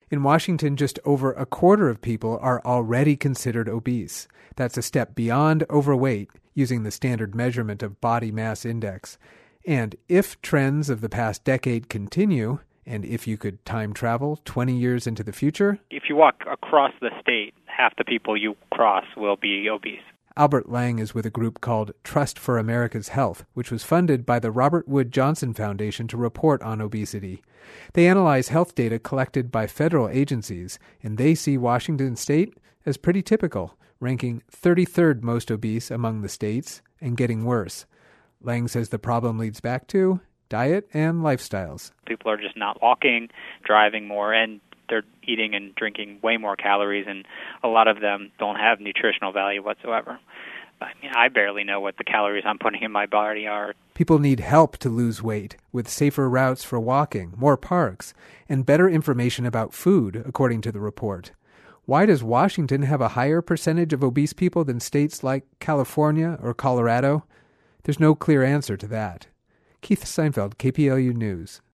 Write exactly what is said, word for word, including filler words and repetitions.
In Washington, just over a quarter of people are already considered obese. That's a step beyond overweight, using the standard measurement of body mass index. And if trends of the past decade continue, and if you could time travel twenty years into the future... If you walk across the state, half the people you cross will be obese. Albert Lang is with a group called Trust for America's Health, which was funded by the Robert Wood Johnson Foundation to report on obesity. They analyze health data collected by federal agencies, and they see Washington state as pretty typical, ranking thirty-third most obese among the states and getting worse. Lang says the problem leads back to diet and lifestyles. People are just not walking, driving more, and they're eating and drinking way more calories, and a lot of them don't have nutritional value whatsoever. I mean, I barely know what the calories I'm putting in my body are. People need help to lose weight, with safer routes for walking, more parks, and better information about food, according to the report. Why does Washington have a higher percentage of obese people than states like California or Colorado? There's no clear answer to that. Keith Seinfeld, K P L U News.